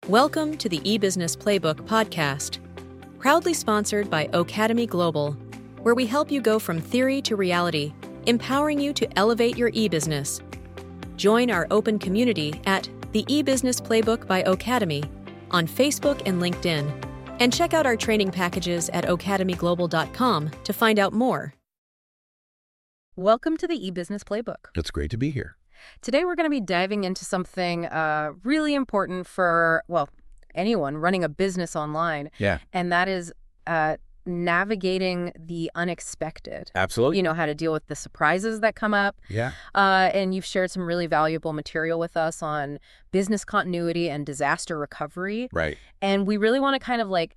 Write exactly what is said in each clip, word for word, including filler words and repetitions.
Welcome to the eBusiness Playbook podcast, proudly sponsored by Ocademy Global, where we help you go from theory to reality, empowering you to elevate your e-business. Join our open community at the eBusiness Playbook by Ocademy on Facebook and LinkedIn, and check out our training packages at ocademy global dot com to find out more. Welcome to the eBusiness Playbook. It's great to be here. Today we're going to be diving into something uh, really important for, well, anyone running a business online. Yeah. And that is uh, navigating the unexpected. Absolutely. You know, how to deal with the surprises that come up. Yeah. Uh, and you've shared some really valuable material with us on business continuity and disaster recovery. Right. And we really want to kind of like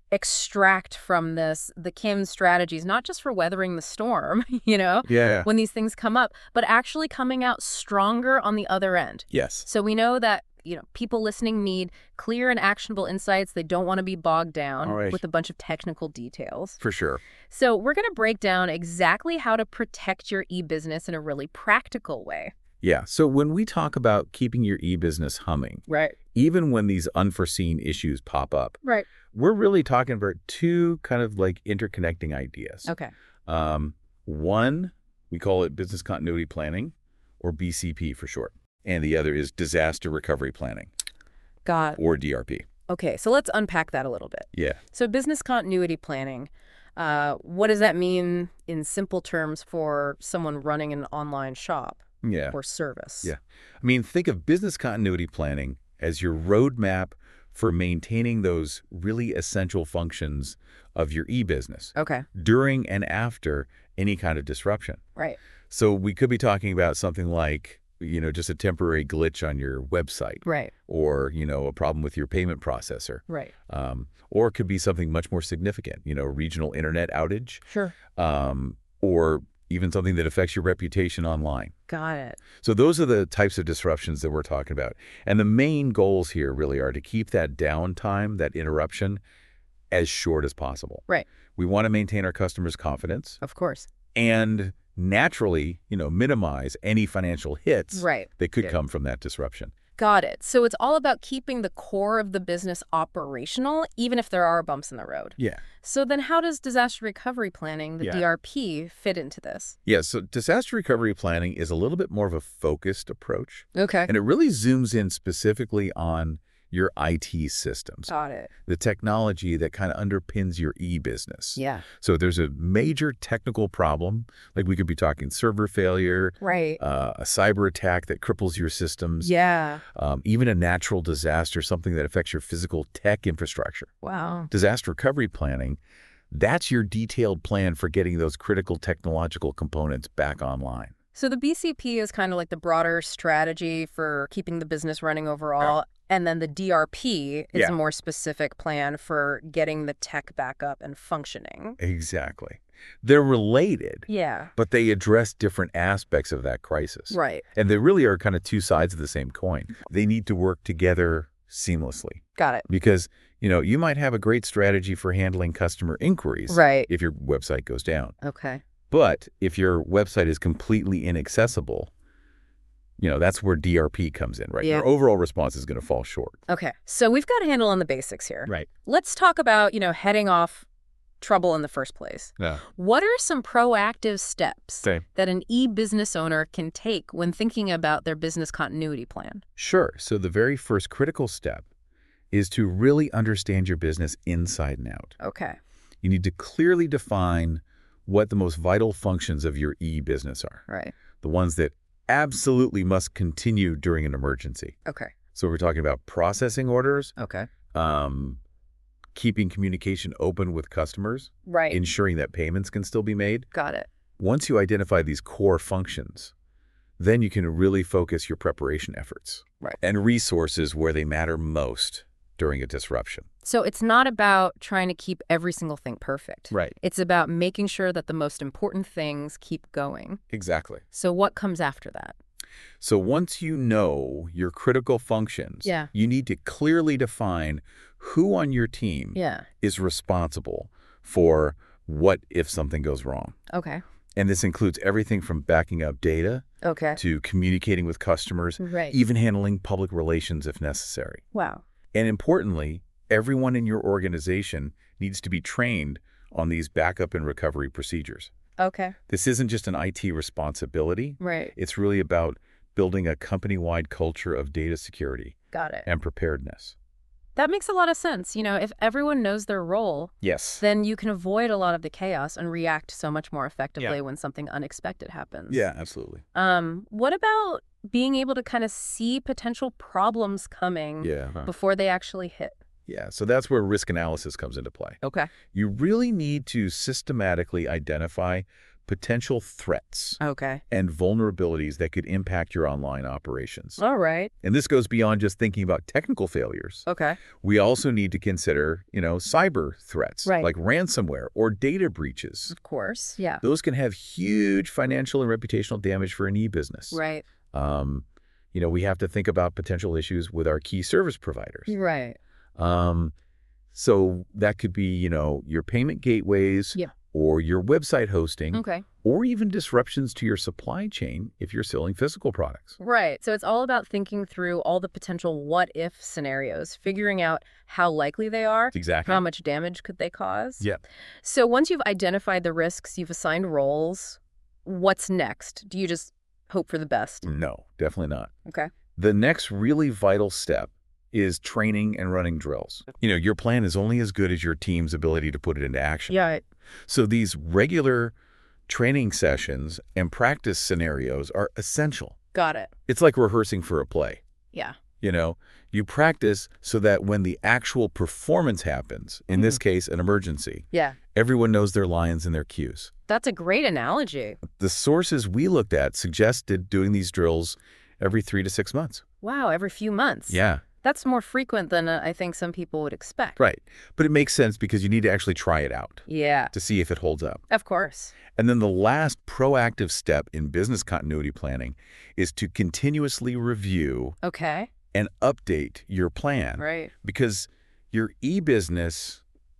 extract from this the Kim strategies, not just for weathering the storm, you know, Yeah. when these things come up, but actually coming out stronger on the other end. Yes. So we know that, you know, people listening need clear and actionable insights. They don't want to be bogged down All right. with a bunch of technical details. For sure. So we're going to break down exactly how to protect your e-business in a really practical way. Yeah. So when we talk about keeping your e-business humming, Right. even when these unforeseen issues pop up, Right. we're really talking about two kind of like interconnecting ideas. Okay. Um, one, we call it business continuity planning, or B C P for short. And the other is disaster recovery planning, Got or D R P. Okay. So let's unpack that a little bit. Yeah. So business continuity planning, uh, what does that mean in simple terms for someone running an online shop Yeah. or service? Yeah. I mean, think of business continuity planning as your roadmap for maintaining those really essential functions of your e-business Okay. during and after any kind of disruption. Right. So we could be talking about something like, you know, just a temporary glitch on your website, Right. or, you know, a problem with your payment processor. Right. Um, or it could be something much more significant, you know, regional internet outage, Sure. um, or even something that affects your reputation online. Got it. So those are the types of disruptions that we're talking about. And the main goals here really are to keep that downtime, that interruption, as short as possible. Right. We want to maintain our customers' confidence Of course. and naturally, you know, minimize any financial hits Right. that could Yeah. come from that disruption. Got it. So it's all about keeping the core of the business operational, even if there are bumps in the road. Yeah. So then how does disaster recovery planning, the Yeah. D R P, fit into this? Yeah, so disaster recovery planning is a little bit more of a focused approach, Okay. and it really zooms in specifically on your I T systems, Got it. the technology that kind of underpins your e-business. Yeah. So if there's a major technical problem, like we could be talking server failure, Right. uh, a cyber attack that cripples your systems, Yeah. um, even a natural disaster, something that affects your physical tech infrastructure. Wow. Disaster recovery planning, that's your detailed plan for getting those critical technological components back online. So the B C P is kind of like the broader strategy for keeping the business running overall. And then the D R P is Yeah. a more specific plan for getting the tech back up and functioning. Exactly. They're related, Yeah. but they address different aspects of that crisis. Right. And they really are kind of two sides of the same coin. They need to work together seamlessly Got it. because, you know, you might have a great strategy for handling customer inquiries Right. if your website goes down. Okay. But if your website is completely inaccessible, you know, that's where D R P comes in, right? Yeah. Your overall response is going to fall short. Okay. So we've got a handle on the basics here. Right. Let's talk about, you know, heading off trouble in the first place. Yeah. What are some proactive steps Same. that an e-business owner can take when thinking about their business continuity plan? Sure. So the very first critical step is to really understand your business inside and out. Okay. You need to clearly define what the most vital functions of your e-business are, Right. the ones that absolutely must continue during an emergency. Okay. So we're talking about processing orders, Okay. um, keeping communication open with customers, Right. ensuring that payments can still be made. Got it. Once you identify these core functions, then you can really focus your preparation efforts Right. and resources where they matter most during a disruption. So it's not about trying to keep every single thing perfect. Right. It's about making sure that the most important things keep going. Exactly. So what comes after that? So once you know your critical functions, Yeah. you need to clearly define who on your team Yeah. is responsible for what if something goes wrong. Okay. And this includes everything from backing up data Okay. to communicating with customers, Right. even handling public relations if necessary. Wow. And importantly, everyone in your organization needs to be trained on these backup and recovery procedures. Okay. This isn't just an I T responsibility. Right. It's really about building a company-wide culture of data security Got it. and preparedness. That makes a lot of sense. You know, if everyone knows their role, Yes. then you can avoid a lot of the chaos and react so much more effectively Yeah. when something unexpected happens. Yeah, absolutely. Um, what about being able to kind of see potential problems coming Yeah. huh. before they actually hit? Yeah, so that's where risk analysis comes into play. Okay. You really need to systematically identify potential threats Okay. and vulnerabilities that could impact your online operations. All right. And this goes beyond just thinking about technical failures. Okay. We also need to consider, you know, cyber threats Right. like ransomware or data breaches. Of course. Yeah. Those can have huge financial and reputational damage for an e-business. Right. Um, you know, we have to think about potential issues with our key service providers. Right. Um, so that could be, you know, your payment gateways Yeah. or your website hosting Okay. or even disruptions to your supply chain if you're selling physical products. Right. So it's all about thinking through all the potential what-if scenarios, figuring out how likely they are, Exactly. how much damage could they cause. Yeah. So once you've identified the risks, you've assigned roles, what's next? Do you just hope for the best? No, definitely not. Okay. The next really vital step is training and running drills. You know, your plan is only as good as your team's ability to put it into action. Yeah. So these regular training sessions and practice scenarios are essential. Got it. It's like rehearsing for a play. Yeah. You know, you practice so that when the actual performance happens, in this case, an emergency, Yeah. everyone knows their lines and their cues. That's a great analogy. The sources we looked at suggested doing these drills every three to six months. Wow. Every few months. Yeah, That's more frequent than uh, I think some people would expect. right. But it makes sense because you need to actually try it out Yeah. to see if it holds up. Of course. And then the last proactive step in business continuity planning is to continuously review Okay. and update your plan. Right. Because your e-business,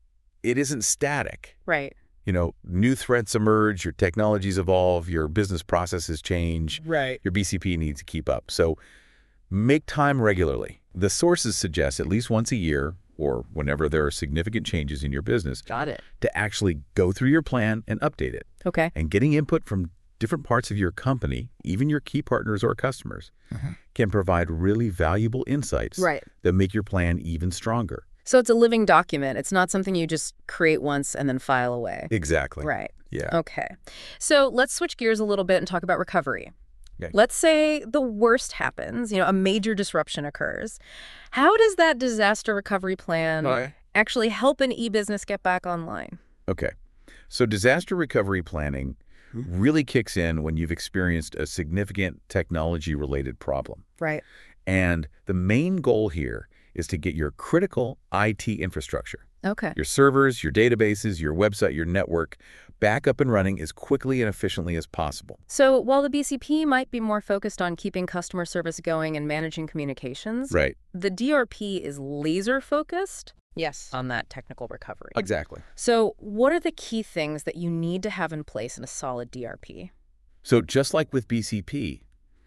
it isn't static. Right. You know, new threats emerge, your technologies evolve, your business processes change, Right. your B C P needs to keep up. So make time regularly. The sources suggest at least once a year or whenever there are significant changes in your business Got it. to actually go through your plan and update it. Okay. And getting input from different parts of your company, even your key partners or customers, can provide really valuable insights Right. that make your plan even stronger. So it's a living document. It's not something you just create once and then file away. Exactly. Right. Yeah. Okay. So let's switch gears a little bit and talk about recovery. Okay. Let's say the worst happens, you know, a major disruption occurs. How does that disaster recovery plan Okay. actually help an e-business get back online? Okay. So disaster recovery planning really kicks in when you've experienced a significant technology-related problem. Right. And the main goal here is to get your critical I T infrastructure, Okay. your servers, your databases, your website, your network, back up and running as quickly and efficiently as possible. So while the B C P might be more focused on keeping customer service going and managing communications, Right. the D R P is laser focused yes, on that technical recovery. Exactly. So what are the key things that you need to have in place in a solid D R P? So just like with B C P,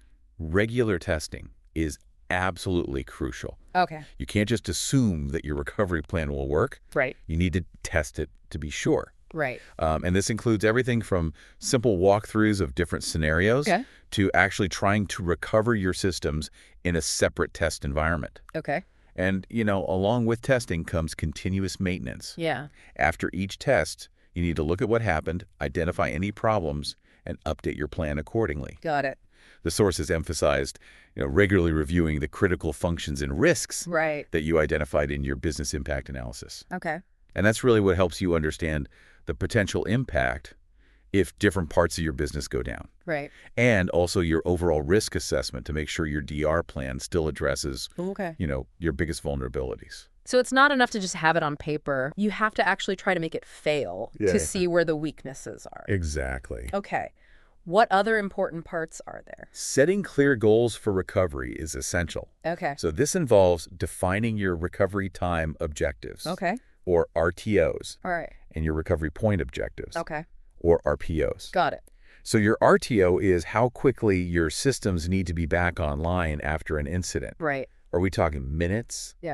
regular testing is absolutely crucial. Okay. You can't just assume that your recovery plan will work. Right. You need to test it to be sure. Right. Um, and this includes everything from simple walkthroughs of different scenarios Okay. to actually trying to recover your systems in a separate test environment. Okay. And, you know, along with testing comes continuous maintenance. Yeah. After each test, you need to look at what happened, identify any problems, and update your plan accordingly. Got it. The sources emphasized, you know, regularly reviewing the critical functions and risks Right. that you identified in your business impact analysis. Okay. And that's really what helps you understand the potential impact if different parts of your business go down. Right. And also your overall risk assessment to make sure your D R plan still addresses, Okay. you know, your biggest vulnerabilities. So it's not enough to just have it on paper. You have to actually try to make it fail Yeah. to see where the weaknesses are. Exactly. Okay. What other important parts are there? Setting clear goals for recovery is essential. Okay. So this involves defining your recovery time objectives, Okay. or R T Os, All right. and your recovery point objectives, Okay. or R P Os. Got it. So your R T O is how quickly your systems need to be back online after an incident. Right. Are we talking minutes, Yeah.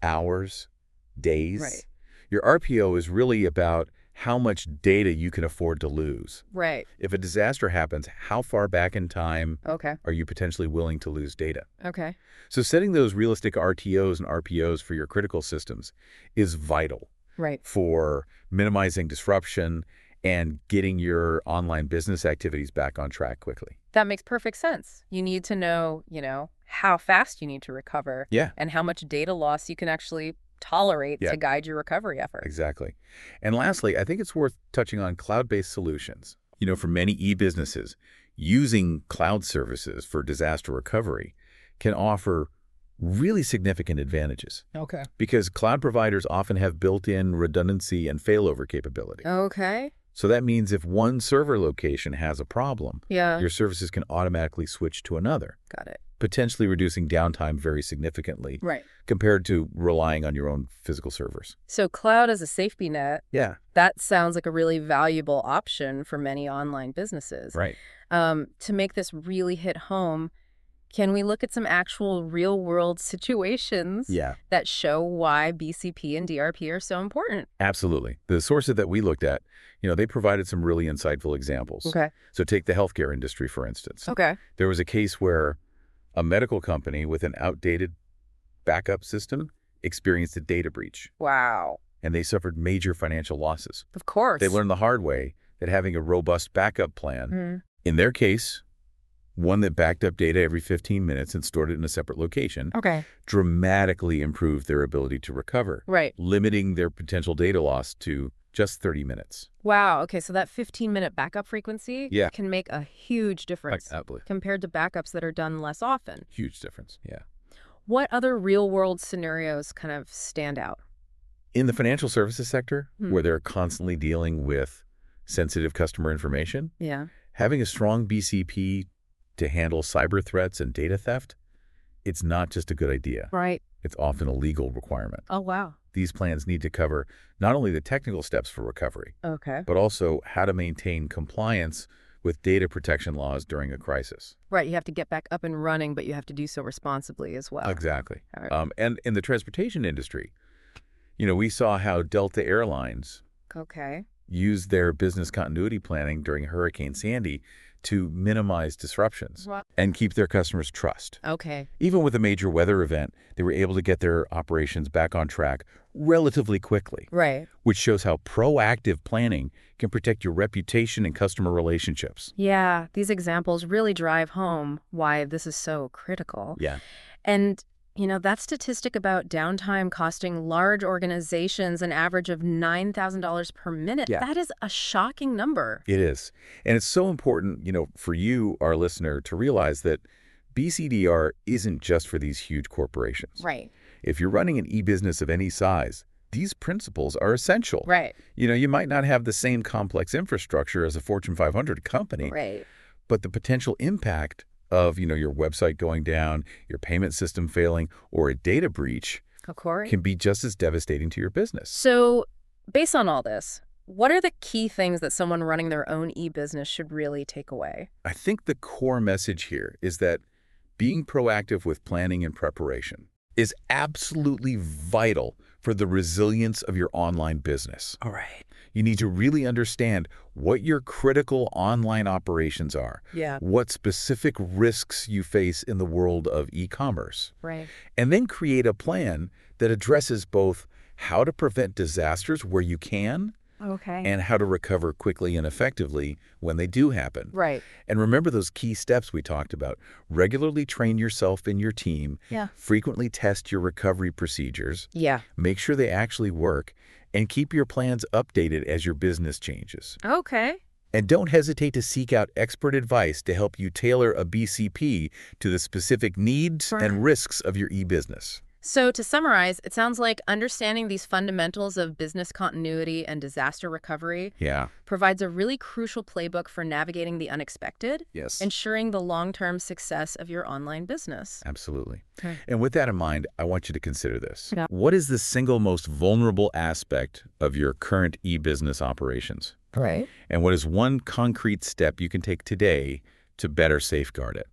hours, days. Right. Your R P O is really about how much data you can afford to lose. Right. If a disaster happens, how far back in time Okay. are you potentially willing to lose data? Okay. So setting those realistic R T Os and R P Os for your critical systems is vital Right. for minimizing disruption and getting your online business activities back on track quickly. That makes perfect sense. You need to know, you know, how fast you need to recover Yeah, and how much data loss you can actually tolerate Yeah. to guide your recovery effort. exactly. And lastly, I think it's worth touching on cloud-based solutions. You know, for many e-businesses, using cloud services for disaster recovery can offer really significant advantages Okay. because cloud providers often have built-in redundancy and failover capability. Okay. So that means if one server location has a problem, Yeah. your services can automatically switch to another, Got it. potentially reducing downtime very significantly Right. compared to relying on your own physical servers. So cloud as a safety net, Yeah, that sounds like a really valuable option for many online businesses. right. Um, to make this really hit home, can we look at some actual real-world situations Yeah, that show why B C P and D R P are so important? absolutely. The sources that we looked at, you know, they provided some really insightful examples. Okay. So take the healthcare industry, for instance. Okay. There was a case where a medical company with an outdated backup system experienced a data breach, Wow. and they suffered major financial losses. Of course. They learned the hard way that having a robust backup plan, Mhm. in their case, one that backed up data every fifteen minutes and stored it in a separate location, Okay. dramatically improved their ability to recover, Right. limiting their potential data loss to just thirty minutes. Wow. Okay. So that fifteen-minute backup frequency Yeah. can make a huge difference Absolutely. compared to backups that are done less often. Huge difference, yeah. What other real-world scenarios kind of stand out? In the financial services sector, Hmm. where they're constantly dealing with sensitive customer information, Yeah. having a strong B C P to handle cyber threats and data theft, it's not just a good idea. Right. It's often a legal requirement. Oh, wow. These plans need to cover not only the technical steps for recovery, Okay. but also how to maintain compliance with data protection laws during a crisis. Right. You have to get back up and running, but you have to do so responsibly as well. Exactly. All right. Um, and in the transportation industry, you know, we saw how Delta Airlines Okay. used their business continuity planning during Hurricane Sandy to minimize disruptions Wow. and keep their customers' trust. Okay. Even with a major weather event, they were able to get their operations back on track relatively quickly, Right. which shows how proactive planning can protect your reputation and customer relationships. Yeah. These examples really drive home why this is so critical. Yeah. And, you know, that statistic about downtime costing large organizations an average of nine thousand dollars per minute, Yeah. that is a shocking number. It is. And it's so important, you know, for you, our listener, to realize that B C D R isn't just for these huge corporations. Right. If you're running an e-business of any size, these principles are essential. Right. You know, you might not have the same complex infrastructure as a Fortune five hundred company, Right. but the potential impact of, you know, your website going down, your payment system failing, or a data breach Of course. can be just as devastating to your business. So, based on all this, what are the key things that someone running their own e-business should really take away? I think the core message here is that being proactive with planning and preparation is absolutely vital for the resilience of your online business. All right. You need to really understand what your critical online operations are, Yeah. what specific risks you face in the world of e-commerce, Right. and then create a plan that addresses both how to prevent disasters where you can Okay. and how to recover quickly and effectively when they do happen. Right. And remember those key steps we talked about. Regularly train yourself and your team. Yeah. Frequently test your recovery procedures. Yeah. Make sure they actually work. And keep your plans updated as your business changes. Okay. And don't hesitate to seek out expert advice to help you tailor a B C P to the specific needs Sure. and risks of your e-business. So to summarize, it sounds like understanding these fundamentals of business continuity and disaster recovery Yeah. provides a really crucial playbook for navigating the unexpected, Yes. ensuring the long-term success of your online business. Absolutely. Okay. And with that in mind, I want you to consider this. Yeah. What is the single most vulnerable aspect of your current e-business operations? Right. And what is one concrete step you can take today to better safeguard it?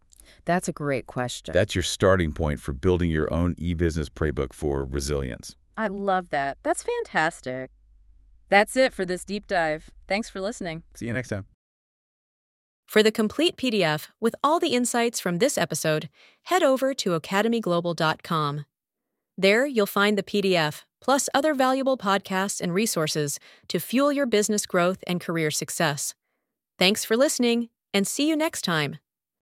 That's a great question. That's your starting point for building your own e-business playbook for resilience. I love that. That's fantastic. That's it for this deep dive. Thanks for listening. See you next time. For the complete P D F with all the insights from this episode, head over to academy global dot com. There, you'll find the P D F, plus other valuable podcasts and resources to fuel your business growth and career success. Thanks for listening, and see you next time.